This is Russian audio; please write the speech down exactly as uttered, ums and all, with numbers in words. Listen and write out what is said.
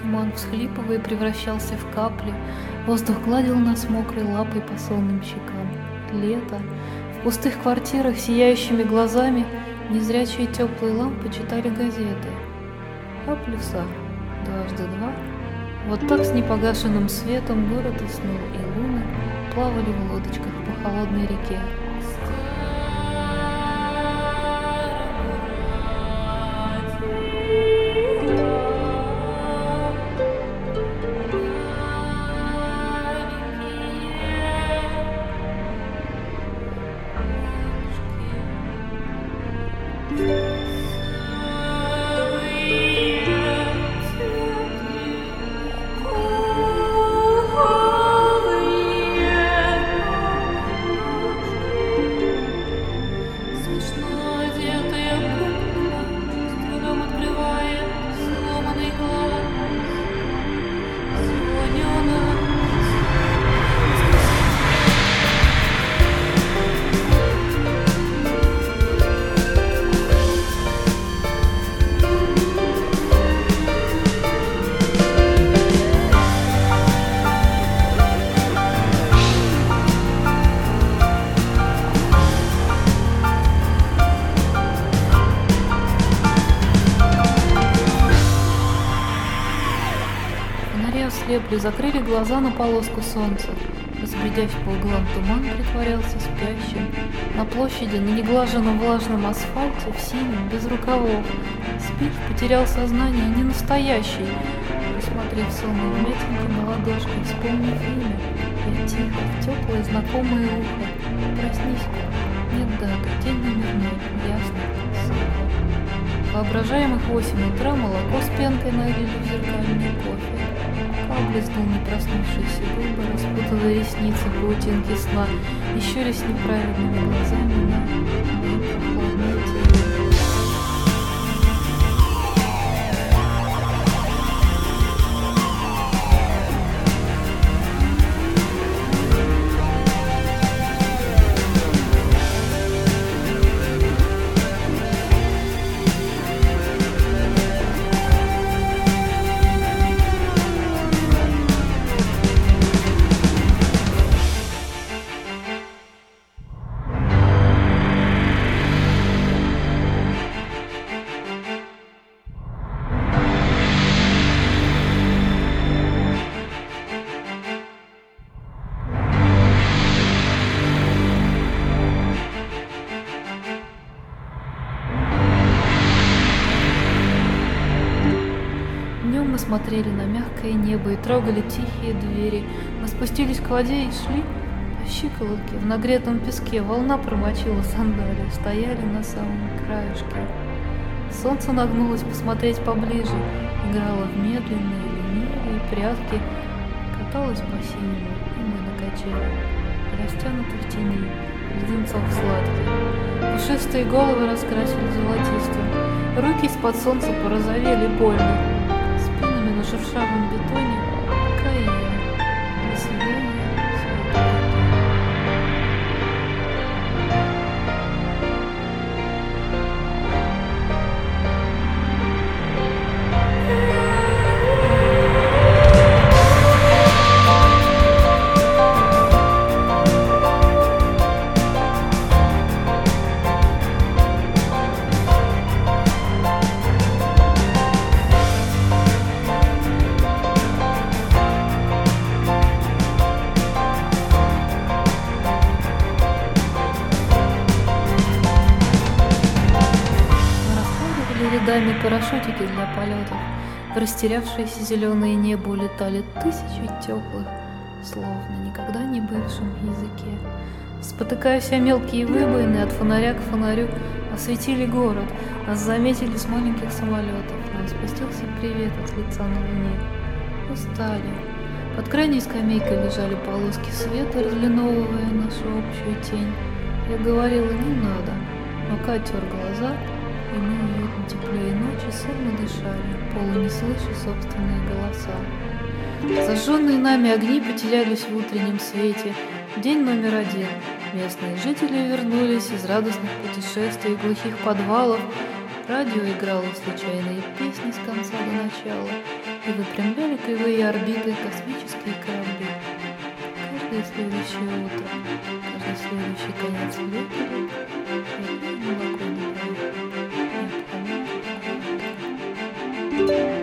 туман, всхлипывая, превращался в капли. Воздух гладил нас мокрой лапой по сонным щекам. Лето. В пустых квартирах сияющими глазами незрячие теплые лампы читали газеты. А плюса дважды два. Вот так с непогашенным светом город уснул, и луны плавали в лодочках по холодной реке. Ослепли, закрыли глаза на полоску солнца. Разбредясь по углам, туман притворялся спящим. На площади, на неглаженном влажном асфальте, в синем, без рукавов. Спишь, потерял сознание, не настоящий. Посмотрев сонную вмятинку на ладошке, вспомнив имя, я тихо, в теплое знакомое ухо. Проснись, нет даты, день номерной, ясно, сон. Воображаемых восемь утра молоко с пенкой налили в зеркальный кофе. Облизнул не проснувшиеся губы, распутывая ресницы в паутинке сна, и щурясь неправильными глазами на мои прохладные тени. Мы смотрели на мягкое небо и трогали тихие двери. Мы спустились к воде и шли по щиколотке в нагретом песке. Волна промочила сандалии, стояли на самом краешке. Солнце нагнулось посмотреть поближе, играло в медленные, ленивые прятки, каталось по синему, и мы на качелях, растянуты в тени, леденцов сладких. Пушистые головы раскрасили золотистым, руки из-под солнца порозовели больно. На шершавом бетоне Каира, до свидания, рядами парашютики для полетов. В растерявшееся зеленое небо улетали тысячи теплых слов на никогда не бывшем языке. Спотыкаясь о мелкие выбоины, от фонаря к фонарю осветили город. Нас заметили с маленьких самолетов. Нам спустился привет от лица на луне. Устали. Под крайней скамейкой лежали полоски света, разлиновывая нашу общую тень. Я говорила, не надо, но Катя тер глаза, и мы уютно теплее ночи сонно дышали, полу не слыша собственные голоса. Зажженные нами огни потерялись в утреннем свете. День номер один. Местные жители вернулись из радостных путешествий, глухих подвалов. Радио играло случайные песни с конца до начала. и выпрямляли кривые орбиты космические корабли. Каждое следующее утро, каждый следующий конец века, я пью молоко на